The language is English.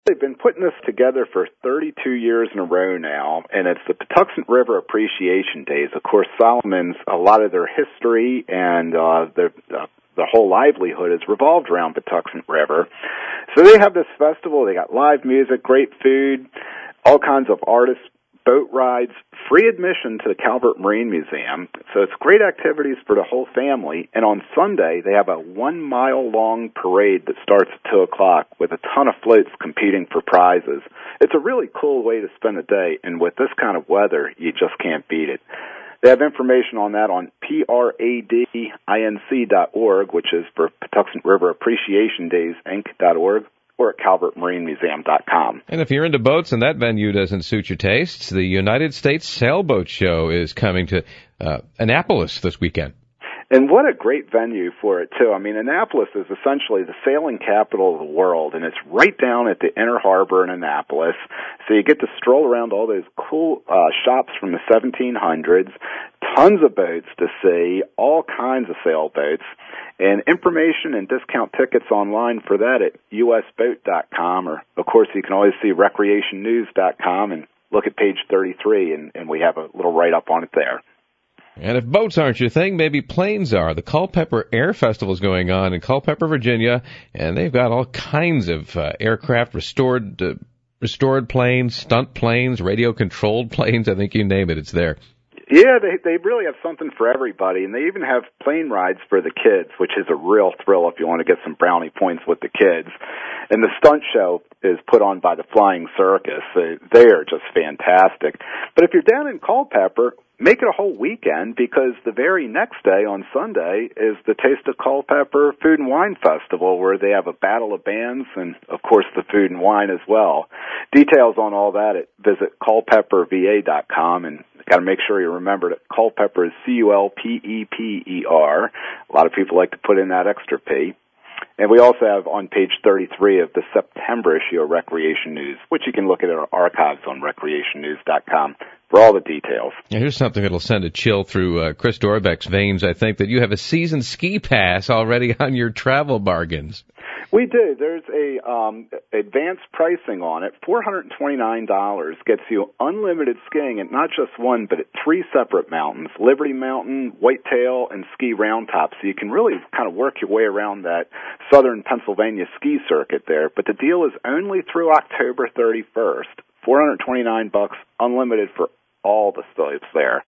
They've been putting this together for 32 years in a row now, and it's the Patuxent River Appreciation Days. Of course, Solomon's, a lot of their history and the whole livelihood is revolved around Patuxent River. So they have this festival. They got live music, great food, all kinds of artists, boat rides, free admission to the Calvert Marine Museum. So it's great activities for the whole family. And on Sunday, they have a 1 mile long parade that starts at 2 o'clock with a ton of floats competing for prizes. It's a really cool way to spend a day. And with this kind of weather, you just can't beat it. They have information on that on PRADINC.org, which is for Patuxent River Appreciation Days, Inc.org, or at CalvertMarineMuseum.com. And if you're into boats and that venue doesn't suit your tastes, the United States Sailboat Show is coming to Annapolis this weekend. And what a great venue for it, too. I mean, Annapolis is essentially the sailing capital of the world, and it's right down at the Inner Harbor in Annapolis. So you get to stroll around all those cool shops from the 1700s, tons of boats to see, all kinds of sailboats, and information and discount tickets online for that at usboat.com, or, of course, you can always see recreationnews.com and look at page 33, and we have a little write-up on it there. And if boats aren't your thing, maybe planes are. The Culpeper Air Festival is going on in Culpeper, Virginia, and they've got all kinds of aircraft, restored planes, stunt planes, radio-controlled planes. I think you name it, it's there. Yeah, they really have something for everybody, and they even have plane rides for the kids, which is a real thrill if you want to get some brownie points with the kids. And the stunt show is put on by the Flying Circus. They are just fantastic. But if you're down in Culpeper, make it a whole weekend, because the very next day on Sunday is the Taste of Culpeper Food and Wine Festival, where they have a battle of bands and, of course, the food and wine as well. Details on all that visit culpeperva.com, and got to make sure you remember that Culpeper is Culpepper. A lot of people like to put in that extra P. And we also have on page 33 of the September issue of Recreation News, which you can look at our archives on recreationnews.com for all the details. Now, here's something that'll send a chill through Chris Dorbeck's veins, I think, that you have a season ski pass already on your travel bargains. We do. There's a advanced pricing on it. $429 gets you unlimited skiing at not just one, but at 3 separate mountains, Liberty Mountain, Whitetail, and Ski Round Top. So you can really kind of work your way around that southern Pennsylvania ski circuit there. But the deal is only through October 31st. $429, unlimited for all the slopes there.